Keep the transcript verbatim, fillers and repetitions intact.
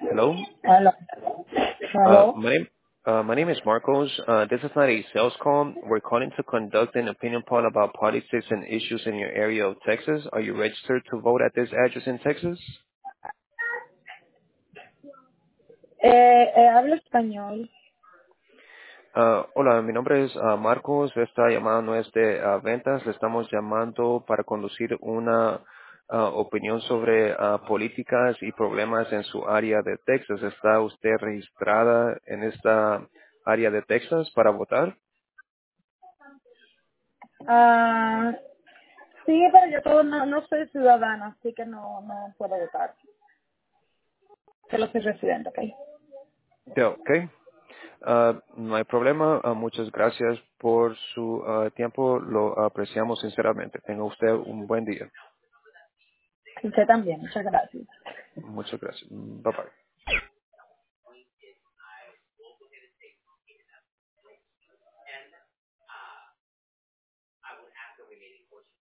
Hello. Hello. Uh, Hello. my name uh, my name is Marcos. Uh, this is not a sales call. We're calling to conduct an opinion poll about politics and issues in your area of Texas. Are you registered to vote at this address in Texas? Eh, eh, hablo español. Uh, hola, mi nombre es uh, Marcos. Esta llamada no es de uh, ventas. Le estamos llamando para conducir una uh, opinión sobre uh, políticas y problemas en su área de Texas. ¿Está usted registrada en esta área de Texas para votar? Ah, sí, pero yo todo no, no soy ciudadana, así que no, no puedo votar. Solo soy residente, ¿ok? Yeah, ok. Ah, no hay problema. Ah, muchas gracias por su ah, tiempo. Lo apreciamos sinceramente. Tenga usted un buen día. Usted también, muchas gracias. Muchas gracias. Bye bye.